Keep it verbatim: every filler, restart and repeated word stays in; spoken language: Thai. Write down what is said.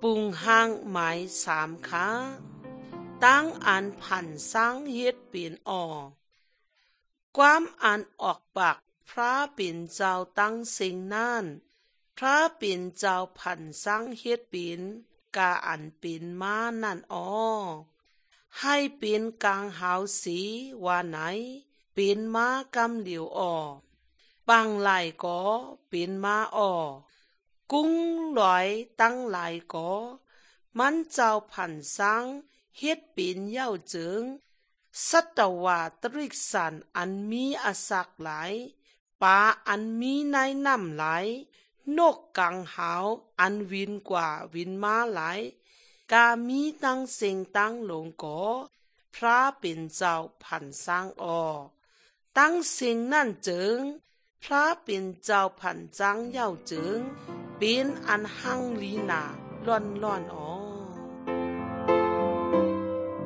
ปุงห้างหมายสามขาตั้งอันผันสร้างเฮ็ดเปลี่ยนออกความอันออกปากพระเป็นเจ้าตั้งสิ่งนั้นพระเป็นเจ้าผันสร้างเฮ็ดเป็นกาอันเป็นมานั่นอ้อให้เป็นกลางหาวสีว่าไหนเป็นมากำเหลียวอ้อปังหลายก็เป็นมาอ้อกุ้งลอยตั้งหลายก็มันเจ้าผันสร้างเฮ็ดเป็นเย้าเจิงสัตวาตริกสันอันมีอาศักหลายปลาอันมีในน้ำไหลนกกังหาวอันวินกว่าวินมาหลายกามีตั้งเสียงตั้งหลงก่อพระเป็นเจ้าผันสร้างออตั้งเสียงนั่นเจิงพระเป็นเจ้าผันจังเย้าเจิงเป็นอันหังลีนาล่อนล่อนอ๋อ